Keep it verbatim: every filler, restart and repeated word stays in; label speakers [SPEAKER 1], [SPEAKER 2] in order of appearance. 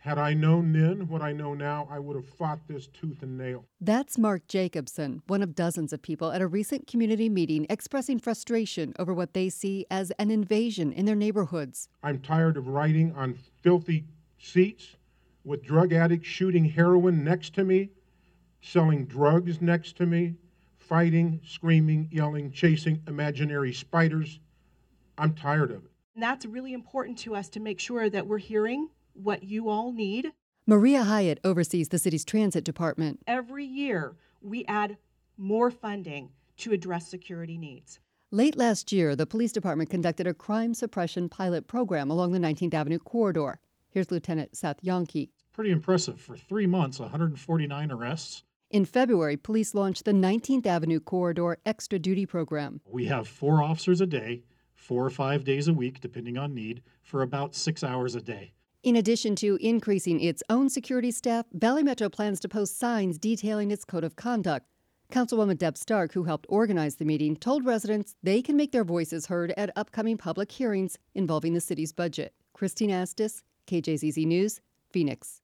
[SPEAKER 1] Had I known then what I know now, I would have fought this tooth and nail.
[SPEAKER 2] That's Mark Jacobson, one of dozens of people at a recent community meeting expressing frustration over what they see as an invasion in their neighborhoods.
[SPEAKER 1] I'm tired of riding on filthy seats with drug addicts shooting heroin next to me, selling drugs next to me, fighting, screaming, yelling, chasing imaginary spiders. I'm tired of it.
[SPEAKER 3] And that's really important to us to make sure that we're hearing what you all need.
[SPEAKER 2] Maria Hyatt oversees the city's transit department.
[SPEAKER 3] Every year, we add more funding to address security needs.
[SPEAKER 2] Late last year, the police department conducted a crime suppression pilot program along the nineteenth Avenue corridor. Here's Lieutenant Seth Yonke.
[SPEAKER 4] Pretty impressive. For three months, one hundred forty-nine arrests.
[SPEAKER 2] In February, police launched the nineteenth Avenue Corridor Extra Duty Program.
[SPEAKER 4] We have four officers a day, four or five days a week, depending on need, for about six hours a day.
[SPEAKER 2] In addition to increasing its own security staff, Valley Metro plans to post signs detailing its code of conduct. Councilwoman Deb Stark, who helped organize the meeting, told residents they can make their voices heard at upcoming public hearings involving the city's budget. Christine Astis, K J Z Z News, Phoenix.